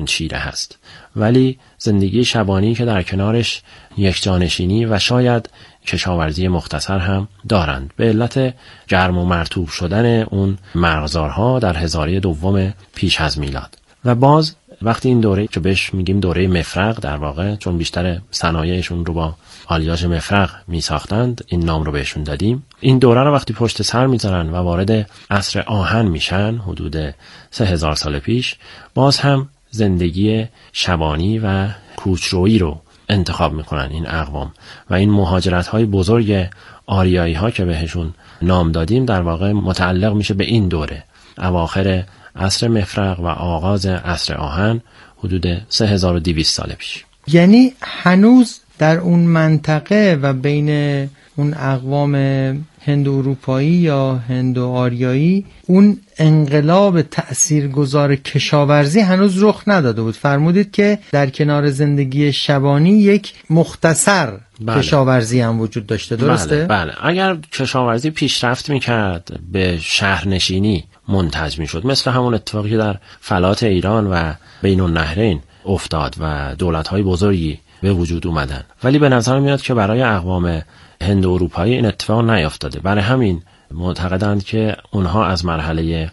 چیره هست. ولی زندگی شبانی که در کنارش یک جانشینی و شاید کشاورزی مختصر هم دارند به علت گرم و مرطوب شدن اون مرغزارها در هزاره دوم پیش از میلاد. و باز وقتی این دوره که بهش میگیم دوره مفرق در واقع، چون بیشتر صنایعشون رو با آلیاژ مفرق میساختند، این نام رو بهشون دادیم. این دوره رو وقتی پشت سر میذارن و وارد عصر آهن میشن حدود 3000 سال پیش، باز هم زندگی شبانی و کوچرویی رو انتخاب میکنن این اقوام و این مهاجرت های بزرگ آریایی ها که بهشون نام دادیم در واقع متعلق میشه به این دوره، اواخر عصر مفرق و آغاز عصر آهن حدود 3200 سال پیش. یعنی هنوز در اون منطقه و بین اون اقوام هند اروپایی یا هند آریایی اون انقلاب تأثیرگذار کشاورزی هنوز رخ نداده بود. فرمودید که در کنار زندگی شبانی یک مختصر کشاورزی هم وجود داشته، درسته؟ بله. اگر کشاورزی پیشرفت میکرد به شهرنشینی منتج میشد، مثل همون اتفاقی که در فلات ایران و بین النهرین افتاد و دولت‌های بزرگی به وجود اومدن، ولی به نظر میاد که برای اقوام هند اروپایی این اتفاق نیافتاده. برای همین معتقدند که اونها از مرحله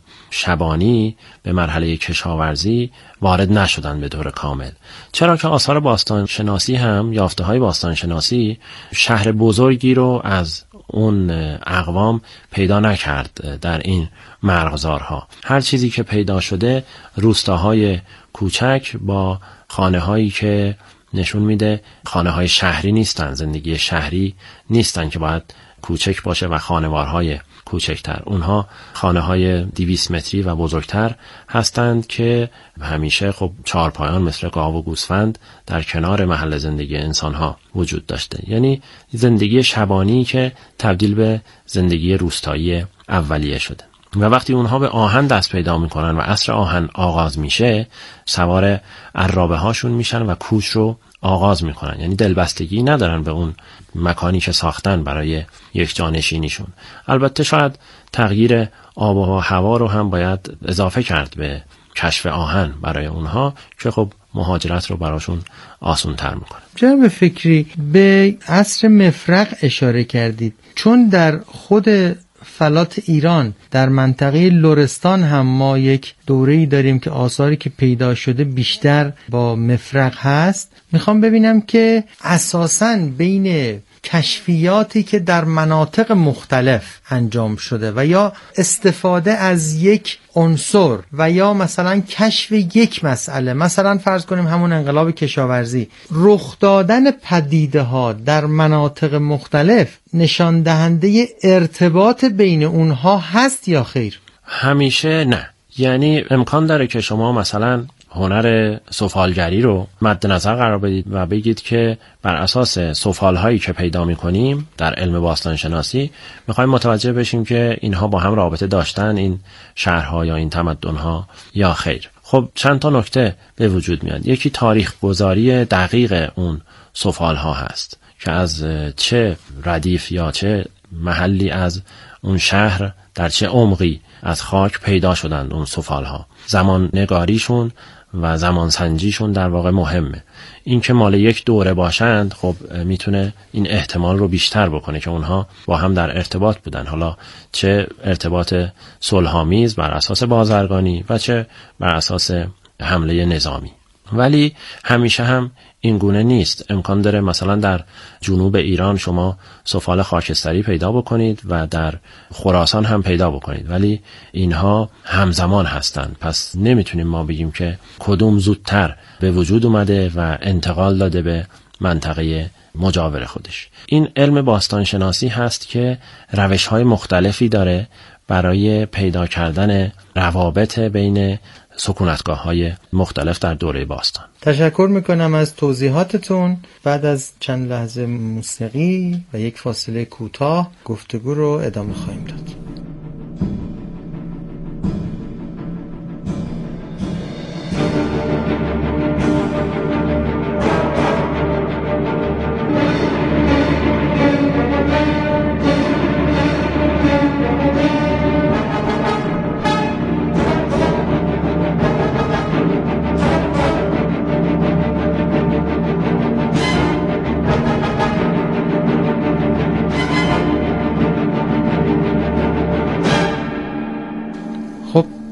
شبانی به مرحله کشاورزی وارد نشدن به طور کامل، چرا که آثار باستانشناسی هم، یافته‌های باستانشناسی شهر بزرگی رو از اون اقوام پیدا نکرد در این مرغزارها. هر چیزی که پیدا شده روستاهای کوچک با خانه‌هایی که نشون میده خانه‌های شهری نیستن، زندگی شهری نیستن که باید کوچک باشه و خانوارهای کوچکتر. اونها خانه‌های 200 متری و بزرگتر هستند که همیشه خب چهارپایان مثل گاو و گوسفند در کنار محل زندگی انسانها وجود داشته. یعنی زندگی شبانی که تبدیل به زندگی روستایی اولیه شده. و وقتی اونها به آهن دست پیدا میکنن و عصر آهن آغاز میشه، سوار عرابه هاشون میشن و کوچ رو آغاز میکنن. یعنی دلبستگی ندارن به اون مکانی که ساختن برای یک جانشینیشون. البته شاید تغییر آب و هوا رو هم باید اضافه کرد به کشف آهن برای اونها که خب مهاجرت رو براشون آسان تر میکنه. جناب فکری، به عصر مفرق اشاره کردید، چون در خود فلات ایران در منطقه لرستان هم ما یک دوره‌ای داریم که آثاری که پیدا شده بیشتر با مفرق هست. میخوام ببینم که اساساً بین کشفیاتی که در مناطق مختلف انجام شده و یا استفاده از یک عنصر و یا مثلا کشف یک مسئله، مثلا فرض کنیم همون انقلاب کشاورزی، رخ دادن پدیده ها در مناطق مختلف نشان دهنده ارتباط بین اونها هست یا خیر؟ همیشه نه. یعنی امکان داره که شما مثلا هنر سفالگری رو مد نظر قرار بدید و بگید که بر اساس سفالهایی که پیدا می‌کنیم در علم باستانشناسی می‌خوایم متوجه بشیم که اینها با هم رابطه داشتن، این شهرها یا این تمدن‌ها، یا خیر. خب چند تا نکته به وجود میاد. یکی تاریخ گذاری دقیق اون سفالها هست که از چه ردیف یا چه محلی از اون شهر در چه عمقی از خاک پیدا شدند اون سفالها. زمان نگاریشون و زمان سنجیشون در واقع مهمه. این که مال یک دوره باشند خب میتونه این احتمال رو بیشتر بکنه که اونها با هم در ارتباط بودن، حالا چه ارتباط صلح‌آمیز بر اساس بازرگانی و چه بر اساس حمله نظامی. ولی همیشه هم این گونه نیست. امکان داره مثلا در جنوب ایران شما سفال خاکستری پیدا بکنید و در خراسان هم پیدا بکنید، ولی اینها همزمان هستند. پس نمیتونیم ما بگیم که کدوم زودتر به وجود اومده و انتقال داده به منطقه مجاور خودش. این علم باستانشناسی هست که روش‌های مختلفی داره برای پیدا کردن روابط بین سکونتگاه‌های مختلف در دوره باستان. تشکر میکنم از توضیحاتتون. بعد از چند لحظه موسیقی و یک فاصله کوتاه گفتگو رو ادامه خواهیم داد.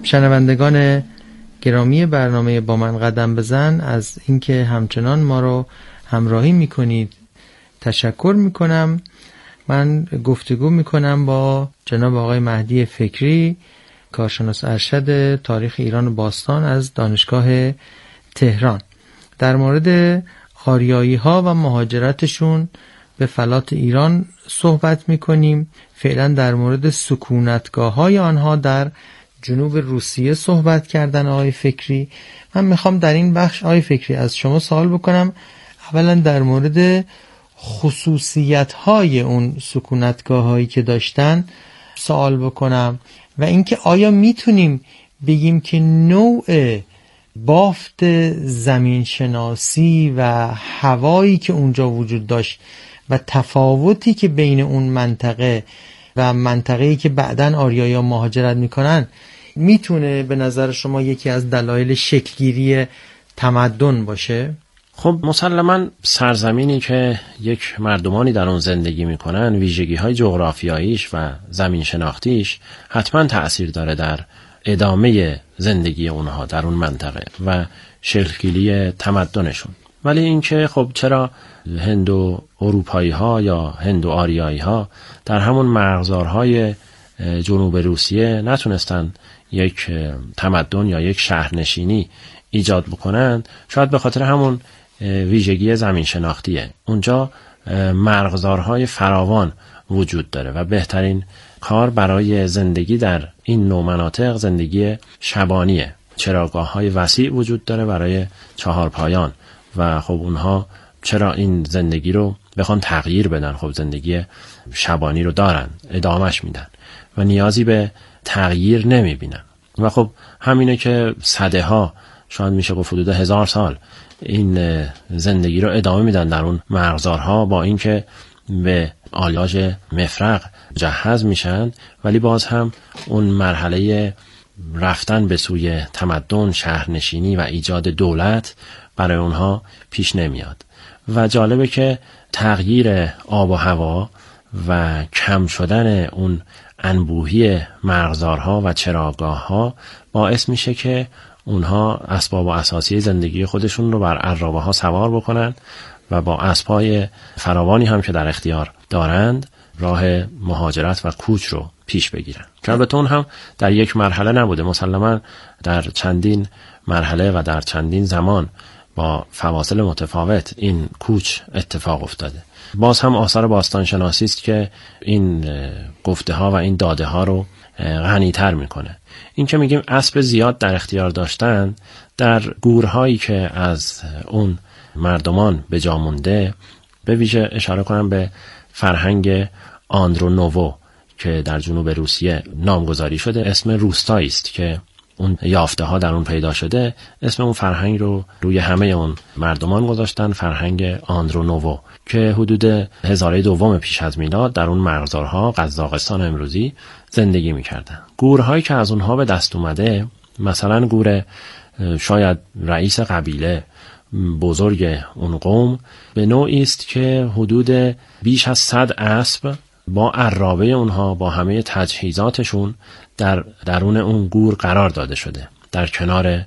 شنوندگان گرامی برنامه با من قدم بزن، از اینکه همچنان ما رو همراهی میکنید تشکر میکنم. من گفتگو میکنم با جناب آقای مهدی فکری، کارشناس ارشد تاریخ ایران و باستان از دانشگاه تهران. در مورد آریایی ها و مهاجرتشون به فلات ایران صحبت میکنیم. فعلا در مورد سکونتگاه های آنها در جنوب روسیه صحبت کردن آقای فکری. من میخوام در این بخش آقای فکری از شما سوال بکنم، اولا در مورد خصوصیت های اون سکونتگاه هایی که داشتن سوال بکنم و اینکه آیا میتونیم بگیم که نوع بافت زمین شناسی و هوایی که اونجا وجود داشت و تفاوتی که بین اون منطقه و منطقه‌ای که بعداً آریایی‌ها مهاجرت میکنن میتونه به نظر شما یکی از دلایل شکلگیری تمدن باشه؟ خب مسلماً سرزمینی که یک مردمانی در اون زندگی میکنن، ویژگی‌های جغرافیاییش و زمین شناختیش حتما تأثیر داره در ادامه زندگی اونها در اون منطقه و شکلگیری تمدنشون. ولی اینکه خب چرا هندو اروپایی ها یا هندو آریایی ها در همون مرغزارهای جنوب روسیه نتونستن یک تمدن یا یک شهرنشینی ایجاد بکنن؟ شاید به خاطر همون ویژگی زمین شناختیه. اونجا مرغزارهای فراوان وجود داره و بهترین کار برای زندگی در این نوع مناطق زندگی شبانیه. چراگاه‌های وسیع وجود داره برای چهارپایان و خب اونها چرا این زندگی رو بخوان تغییر بدن؟ خب زندگی شبانی رو دارن، ادامهش میدن و نیازی به تغییر نمیبینن و خب همینه که صده ها، شاید میشه گفت حدود 1000 سال این زندگی رو ادامه میدن در اون مرغزارها، با اینکه به آلیاژ مفرق مجهز میشن ولی باز هم اون مرحله رفتن به سوی تمدن، شهرنشینی و ایجاد دولت برای اونها پیش نمیاد. و جالبه که تغییر آب و هوا و کم شدن اون انبوهی مرغزارها و چراگاه‌ها باعث میشه که اونها اسباب و اساسی زندگی خودشون رو بر عرابه ها سوار بکنن و با اسبای فراوانی هم که در اختیار دارند راه مهاجرت و کوچ رو پیش بگیرن. که البته اون هم در یک مرحله نبوده، مسلماً در چندین مرحله و در چندین زمان با فواصل متفاوت این کوچ اتفاق افتاده. باز هم آثار باستان شناسی است که این گفته ها و این داده ها رو غنی‌تر میکنه. این که میگیم اسب زیاد در اختیار داشتن، در گورهایی که از اون مردمان به جا مونده، به ویژه اشاره کنم به فرهنگ آندرونوو که در جنوب روسیه نامگذاری شده، اسم روستایی است که اون یافته ها در اون پیدا شده، اسم اون فرهنگ رو روی همه اون مردمان گذاشتن، فرهنگ آندرونوو، که حدود هزاره دوم پیش از میلاد در اون مرغزارها قزاقستان امروزی زندگی میکردن. گورهایی که از اونها به دست اومده، مثلا گور شاید رئیس قبیله بزرگ اون قوم، به نوعی است که حدود بیش از 100 اسب با عرابه اونها با همه تجهیزاتشون در درون اون گور قرار داده شده در کنار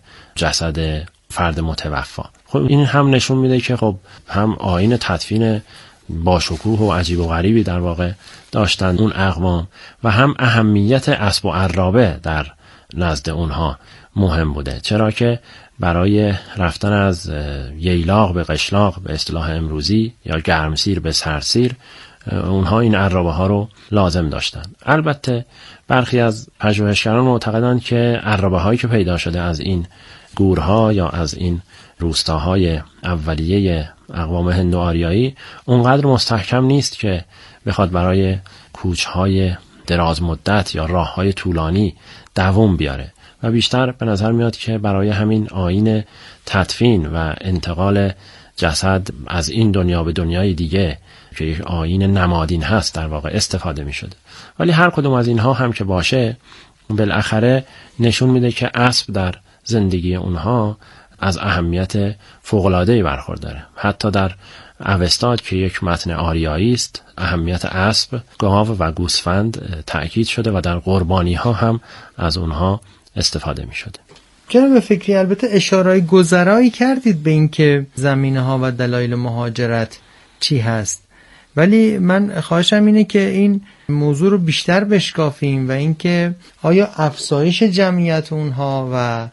جسد فرد متوفا. خب این هم نشون میده که خب هم آیین تدفین با شکوه و عجیب و غریبی در واقع داشتن اون اقوام و هم اهمیت اسب و عرابه در نزد اونها مهم بوده، چرا که برای رفتن از ییلاق به قشلاق به اصطلاح امروزی یا گرمسیر به سرسیر اونها این عرابه ها رو لازم داشتن. البته برخی از پژوهشگران معتقدند که عرابه هایی که پیدا شده از این گورها یا از این روستاهای اولیه اقوام هندو آریایی اونقدر مستحکم نیست که بخواد برای کوچهای دراز مدت یا راههای طولانی دوام بیاره و بیشتر به نظر میاد که برای همین آیین تدفین و انتقال جسد از این دنیا به دنیای دیگه که یک آیین نمادین هست در واقع استفاده می شده. ولی هر کدوم از اینها هم که باشه بالاخره نشون میده که اسب در زندگی اونها از اهمیت فوق‌العاده‌ای برخورداره. حتی در اوستاد که یک متن آریایی است اهمیت اسب، گاو و گوسفند تأکید شده و در قربانی ها هم از اونها استفاده می شده. جناب فکری، البته اشاره‌ای گذرایی کردید به این که زمینه‌ها و دلایل مهاجرت چی هست، ولی من خواهشم اینه که این موضوع رو بیشتر بشکافیم و اینکه آیا افزایش جمعیت اونها و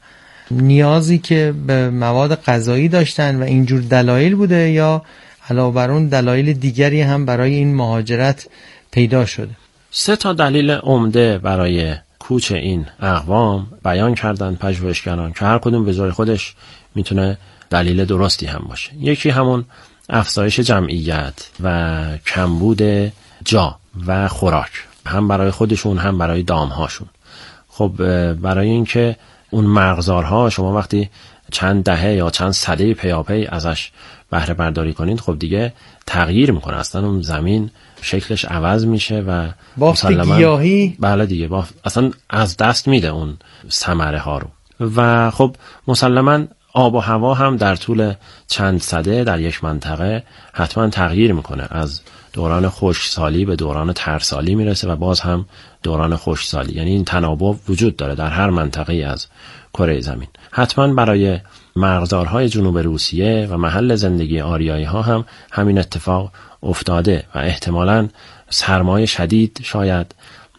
نیازی که به مواد غذایی داشتن و اینجور دلایل بوده یا علاوه بر اون دلایل دیگری هم برای این مهاجرت پیدا شده؟ 3 دلیل عمده برای کوچ این اقوام بیان کردن پژوهشگران که هر کدوم به جای خودش میتونه دلیل درستی هم باشه. یکی همون افزایش جمعیت و کمبود جا و خوراک، هم برای خودشون هم برای دامهاشون. خب برای اینکه اون مرغزارها شما وقتی چند دهه یا چند سده پیاپی ازش بهره برداری کنید، خب دیگه تغییر میکنه، اصلا اون زمین شکلش عوض میشه و بافت گیاهی بله دیگه اصلا از دست میده اون ثمره ها رو. و خب مسلما آب و هوا هم در طول چند سده در یک منطقه حتما تغییر میکنه، از دوران خشکسالی به دوران ترسالی میرسه و باز هم دوران خشکسالی. یعنی این تناوب وجود داره در هر منطقه از کره زمین. حتما برای مرغزارهای جنوب روسیه و محل زندگی آریایی ها هم همین اتفاق افتاده و احتمالاً سرمای شدید شاید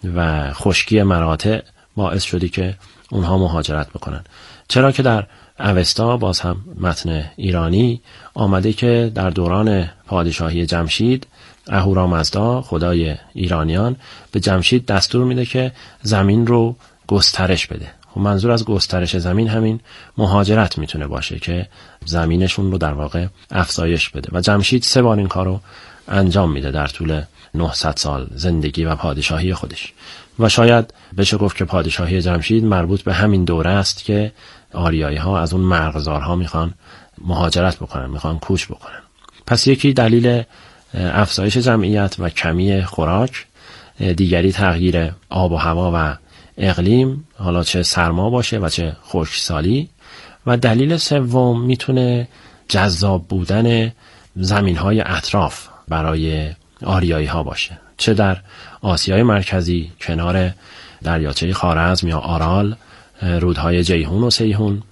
و خشکی مراتع باعث شده که اونها مهاجرت بکنن. چرا که در اوستا باز هم متن ایرانی آمده که در دوران پادشاهی جمشید اهورامزدا خدای ایرانیان به جمشید دستور میده که زمین رو گسترش بده. خب منظور از گسترش زمین همین مهاجرت میتونه باشه که زمینشون رو در واقع افزایش بده و جمشید 3 بار این کارو انجام میده در طول 900 سال زندگی و پادشاهی خودش. و شاید بشه گفت که پادشاهی جمشید مربوط به همین دوره است که آریایی ها از اون مرغزارها میخوان مهاجرت بکنن، میخوان کوچ بکنن. پس یکی دلیل افزایش جمعیت و کمی خوراک، دیگری تغییر آب و هوا و اقلیم، حالا چه سرما باشه و چه خشکسالی، و دلیل سوم میتونه جذاب بودن زمینهای اطراف برای آریایی ها باشه، چه در آسیای مرکزی کنار دریاچه خوارزم یا آرال، رودهای جیهون و سیهون،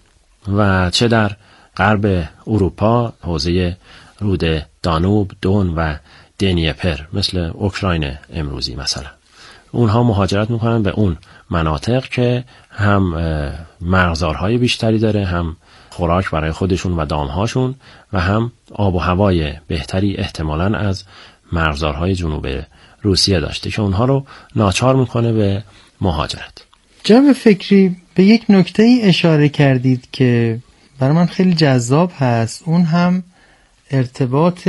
و چه در غرب اروپا حوزه رود دانوب، دون و دنیپر مثل اوکراین امروزی مثلا. اونها مهاجرت میکنن به اون مناطق که هم مرغزارهای بیشتری داره، هم خوراک برای خودشون و دامهاشون، و هم آب و هوای بهتری احتمالاً از مرغزارهای جنوب روسیه داشته که اونها رو ناچار میکنه به مهاجرت. جناب فکری، به یک نکته ای اشاره کردید که برای من خیلی جذاب هست، اون هم ارتباط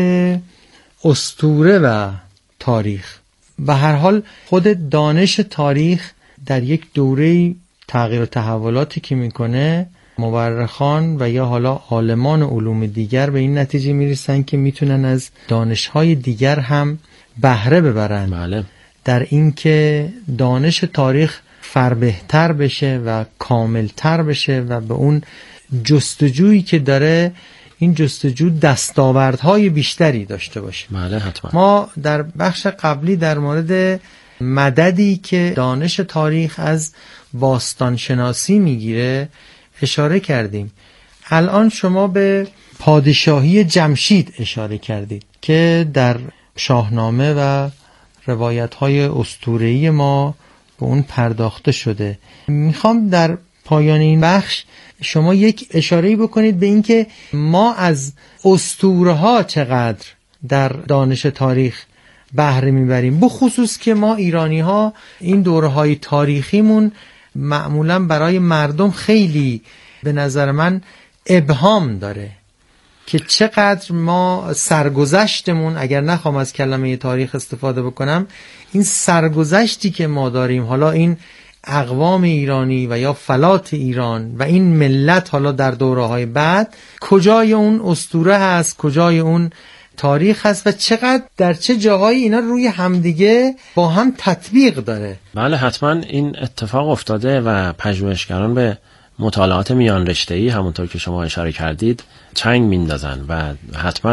اسطوره و تاریخ. به هر حال خود دانش تاریخ در یک دوره تغییر و تحولاتی که میکنه، مورخان و یا حالا عالمان علوم دیگر به این نتیجه میرسن که میتونن از دانش‌های دیگر هم بهره ببرن. بله. در این که دانش تاریخ فربهتر بشه و کاملتر بشه و به اون جستجویی که داره، این جستجو دستاوردهای بیشتری داشته باشه. بله حتما. ما در بخش قبلی در مورد مددی که دانش تاریخ از باستانشناسی میگیره اشاره کردیم. الان شما به پادشاهی جمشید اشاره کردید که در شاهنامه و روایت‌های اسطوره‌ای ما به اون پرداخته شده. میخوام در پایان این بخش شما یک اشاره‌ای بکنید به این که ما از اسطوره‌ها چقدر در دانش تاریخ بهره میبریم، بخصوص که ما ایرانی‌ها این دوره‌های تاریخیمون معمولاً برای مردم خیلی به نظر من ابهام داره که چقدر ما سرگذشتمون، اگر نخوام از کلمه تاریخ استفاده بکنم، این سرگذشتی که ما داریم، حالا این اقوام ایرانی و یا فلات ایران و این ملت حالا در دوره‌های بعد، کجای اون اسطوره هست، کجای اون تاریخ هست و چقدر در چه جاهایی اینا روی همدیگه با هم تطبیق داره. بله حتما این اتفاق افتاده و پژوهشگران به مطالعات میان رشته‌ای همونطور که شما اشاره کردید چنگ میندازن و حتما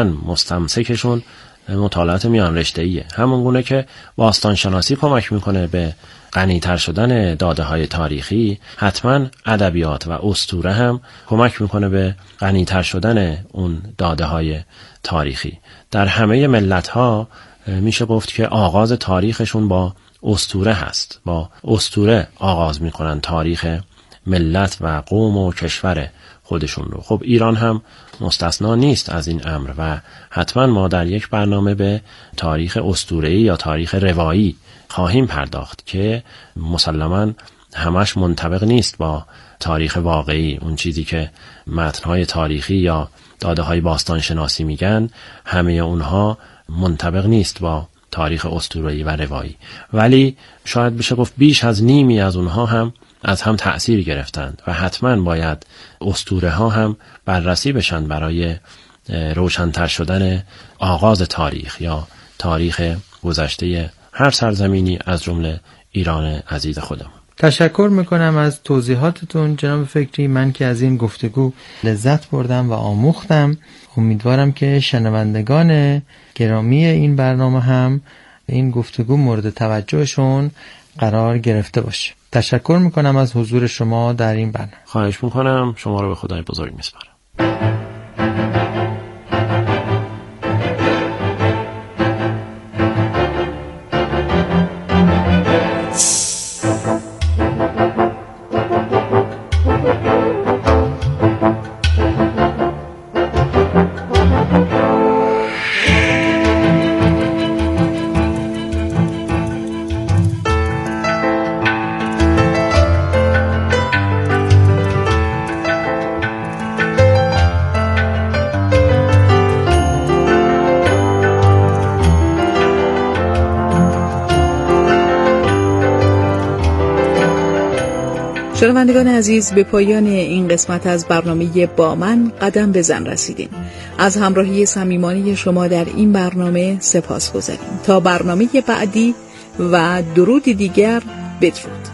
مستمسکشون مطالعات میان رشته‌ایه. همون گونه که باستان شناسی کمک میکنه به غنی‌تر شدن داده‌های تاریخی، حتما ادبیات و اسطوره هم کمک میکنه به غنی‌تر شدن اون داده‌های تاریخی. در همه ملت‌ها میشه گفت که آغاز تاریخشون با اسطوره هست. با اسطوره آغاز میکنن تاریخ ملت و قوم و کشور خودشون رو. خب ایران هم مستثنا نیست از این امر و حتما ما در یک برنامه به تاریخ اسطوره‌ای یا تاریخ روایی خواهیم پرداخت که مسلماً همش منطبق نیست با تاریخ واقعی. اون چیزی که متن‌های تاریخی یا داده‌های باستان شناسی میگن، همه اونها منطبق نیست با تاریخ اسطوره‌ای و روایی، ولی شاید بشه گفت بیش از نیمی از اونها هم از هم تأثیر گرفتند و حتما باید اسطوره ها هم بررسی بشن برای روشن‌تر شدن آغاز تاریخ یا تاریخ گذشته هر سرزمینی از جمله ایران عزیز خودمون. تشکر میکنم از توضیحاتتون جناب فکری. من که از این گفتگو لذت بردم و آموختم، امیدوارم که شنوندگان گرامی این برنامه هم این گفتگو مورد توجهشون قرار گرفته باشه. تشکر میکنم از حضور شما در این برنامه. خواهش میکنم. شما رو به خدای بزرگ میسپارم. شنوندگان عزیز، به پایان این قسمت از برنامه با من قدم بزن رسیدیم. از همراهی صمیمانه شما در این برنامه سپاسگزاریم. تا برنامه بعدی و درود دیگر، بدرود.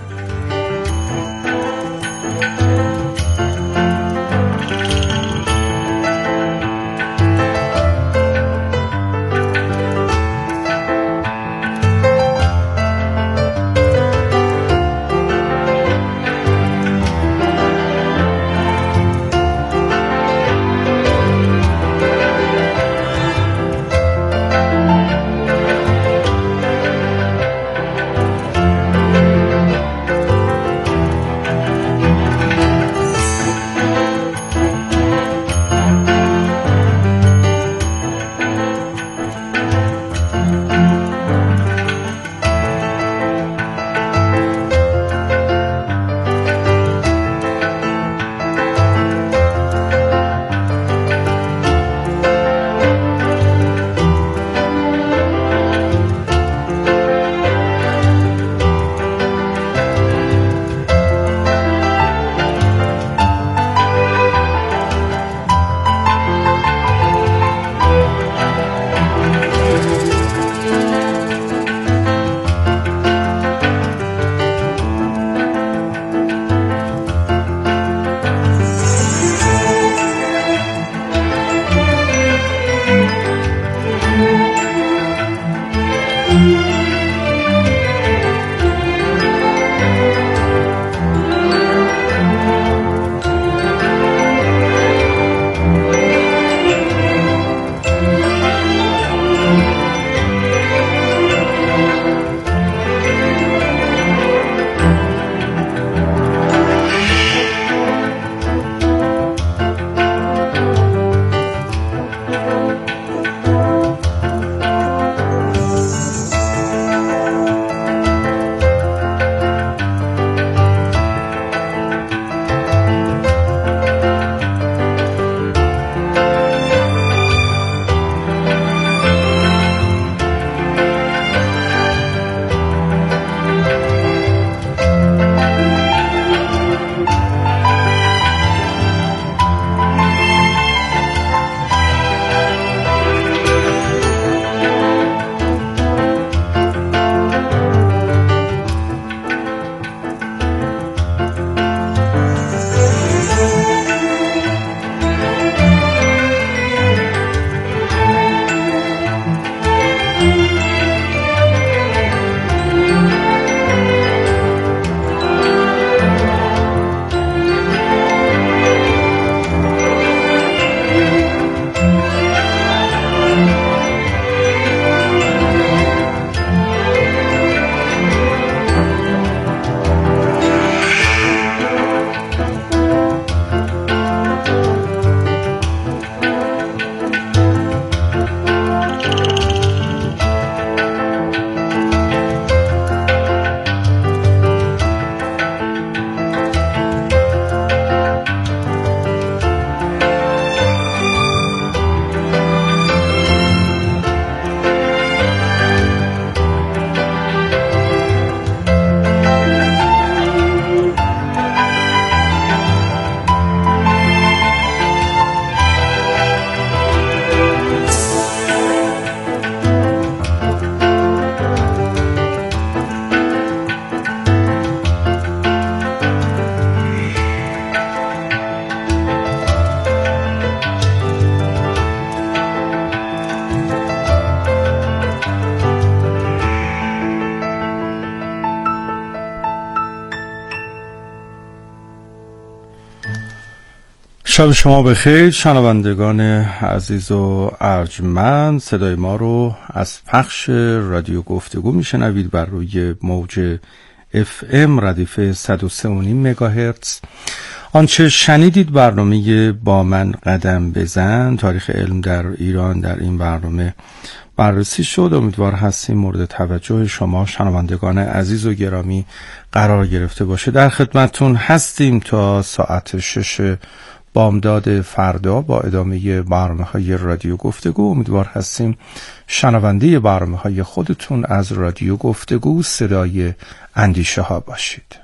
شب شما بخیر شنوندگان عزیز و ارجمند. صدای ما رو از پخش رادیو گفتگو میشنوید بر روی موج FM ردیف 103.5 مگاهرتز. آنچه شنیدید برنامه با من قدم بزن، تاریخ علم در ایران در این برنامه بررسی شد. امیدوار هستیم مورد توجه شما شنوندگان عزیز و گرامی قرار گرفته باشه. در خدمتتون هستیم تا ساعت 6 بامداد فردا با ادامه برنامه‌های رادیو گفتگو. امیدوار هستیم شنونده برنامه‌های خودتون از رادیو گفتگو صدای اندیشه ها باشید.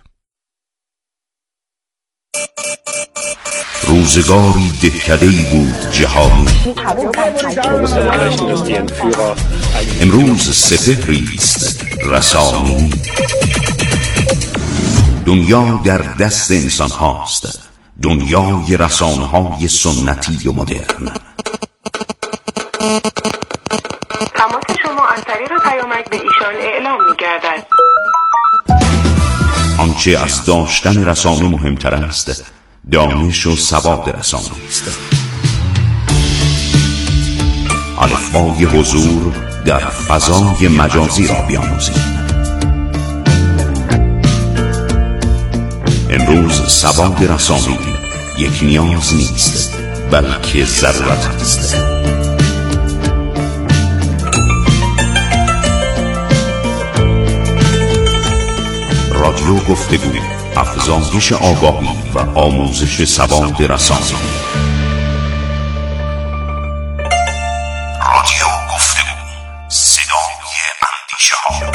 روزگاری دهکده‌ای بود جهانی، امروز سپهری است رسانی. دنیا در دست انسان هاست، دنیای رسانه های سنتی و مدرن. تماس شما از طریق پیامک به ایشان اعلام می گردد. آنچه از داشتن رسانه مهمتر است، دانش و سواد رسانه است. الفبای حضور در فضای مجازی را بیاموزید. امروز سواد رسانه‌ای یک نیاز نیست، بلکه ضرورت است. رادیو گفتگو، افزایش آگاهی و آموزش سواد رسانه‌ای. رادیو گفتگو، صدای اندیشه ها.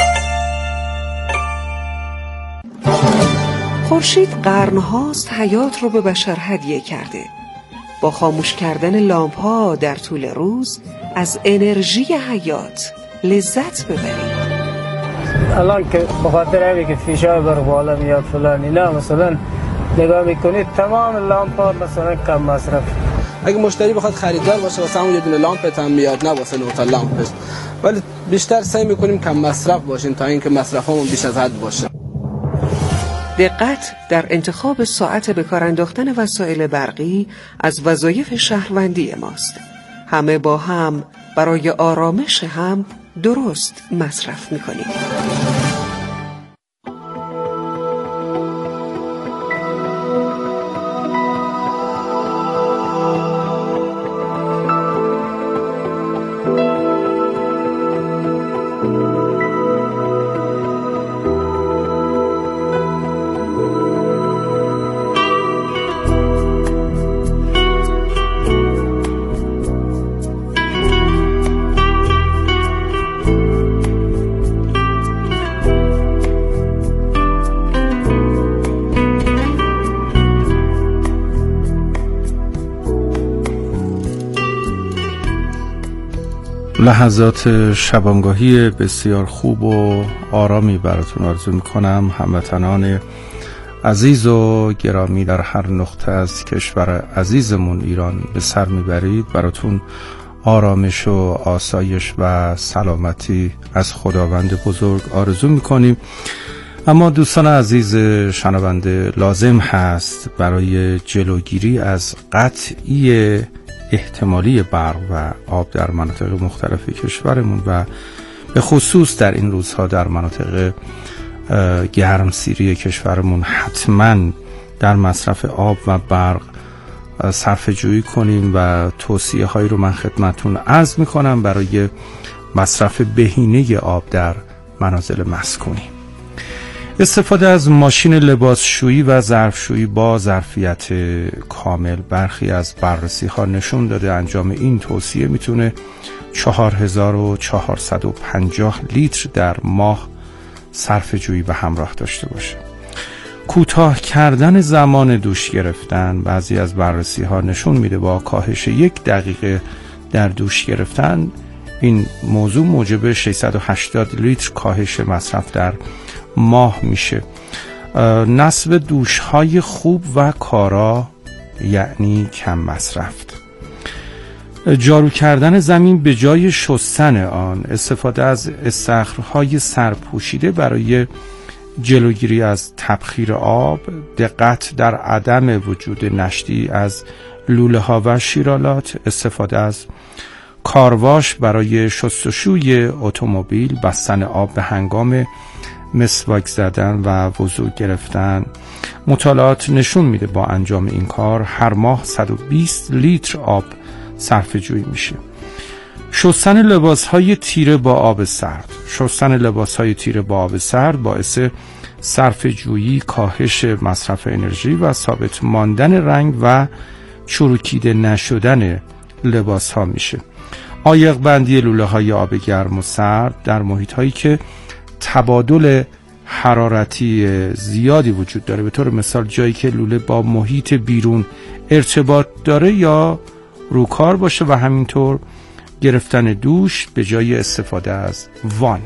خورشید قرن‌هاست حیات رو به بشر هدیه کرده. با خاموش کردن لامپ‌ها در طول روز از انرژی حیات لذت ببرید. الان که بخاطر همین که فیشای بر بالا میاد فلان اینا، مثلا نگاه میکنید تمام لامپ‌ها مثلا کم مصرف. اگه مشتری بخواد خریدار باشه واسه همون یه دونه لامپ هم میاد، نه واسه 9 تا لامپ. ولی بیشتر سعی میکنیم کم مصرف باشیم تا اینکه مصرفمون بیش از حد باشه. دقت در انتخاب ساعت به کار انداختن وسایل برقی از وظایف شهروندی ماست. همه با هم برای آرامش هم درست مصرف میکنیم. لحظات شبانگاهی بسیار خوب و آرامی براتون آرزو میکنم. هموطنان عزیز و گرامی در هر نقطه از کشور عزیزمون ایران به سر میبرید. براتون آرامش و آسایش و سلامتی از خداوند بزرگ آرزو میکنیم. اما دوستان عزیز شنونده، لازم هست برای جلوگیری از قطعی احتمالی برق و آب در مناطق مختلف کشورمون و به خصوص در این روزها در مناطق گرمسیری کشورمون حتما در مصرف آب و برق صرفه جویی کنیم و توصیه هایی رو من خدمتون عرض میکنم برای مصرف بهینه آب در منازل مسکونی. استفاده از ماشین لباسشویی و ظرفشویی با ظرفیت کامل. برخی از بررسی ها نشون داده انجام این توصیه میتونه 4450 لیتر در ماه صرفه جویی به همراه داشته باشه. کوتاه کردن زمان دوش گرفتن. بعضی از بررسی ها نشون میده با کاهش 1 دقیقه در دوش گرفتن این موضوع موجب 680 لیتر کاهش مصرف در ماه میشه. نصب دوش های خوب و کارا یعنی کم مصرف. جارو کردن زمین به جای شستن آن. استفاده از استخرهای سرپوشیده برای جلوگیری از تبخیر آب. دقت در عدم وجود نشتی از لوله ها و شیرالات، استفاده از کارواش برای شستشوی اتومبیل، بستن آب به هنگام مسواک زدن و وضو گرفتن. مطالعات نشون میده با انجام این کار هر ماه 120 لیتر آب صرفه جویی میشه. شستن لباسهای تیره با آب سرد. شستن لباسهای تیره با آب سرد باعث صرفه جویی، کاهش مصرف انرژی و ثابت ماندن رنگ و چروکیده نشدن لباس ها میشه. عایق بندی لوله های آب گرم و سرد در محیط هایی که تبادل حرارتی زیادی وجود داره، به طور مثال جایی که لوله با محیط بیرون ارتباط داره یا روکار باشه، و همینطور گرفتن دوش به جای استفاده از وان.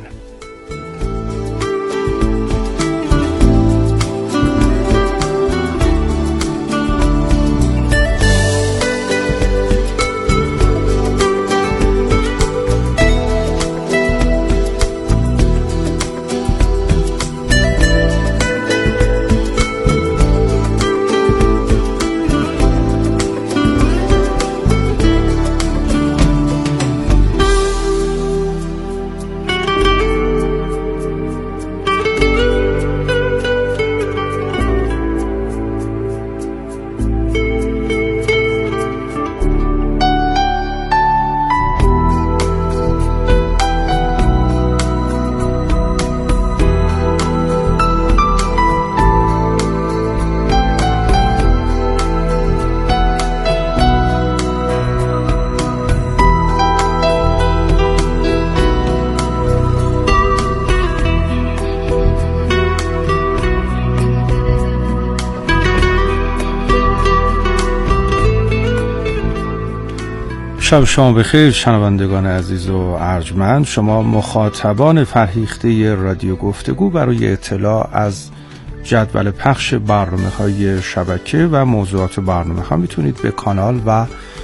شب شما بخیر شنوندگان عزیز و ارجمند. شما مخاطبان فرهیخته رادیو گفتگو برای اطلاع از جدول پخش برنامه‌های شبکه و موضوعات برنامه‌ها میتونید به کانال و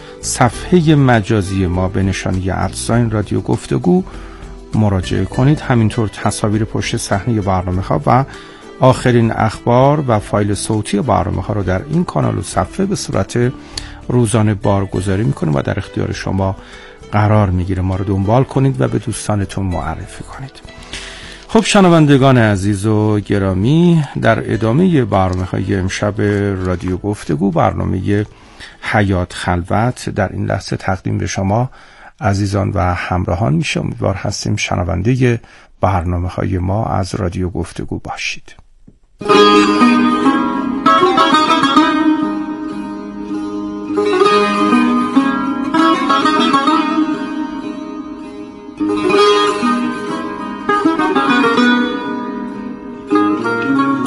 صفحه مجازی ما به نشانی @ رادیو گفتگو مراجعه کنید. همینطور تصاویر پشت صحنه برنامه‌ها و آخرین اخبار و فایل صوتی برنامه‌ها رو در این کانال و صفحه به صورت روزانه بارگذاری میکنیم و در اختیار شما قرار میگیره. ما رو دنبال کنید و به دوستانتون معرفی کنید. خب شنوندگان عزیز و گرامی، در ادامه برنامه‌های امشب رادیو گفتگو، برنامه حیات خلوت در این لحظه تقدیم به شما عزیزان و همراهان میشه. امیدوار هستیم شنونده برنامه‌های ما از رادیو گفتگو باشید.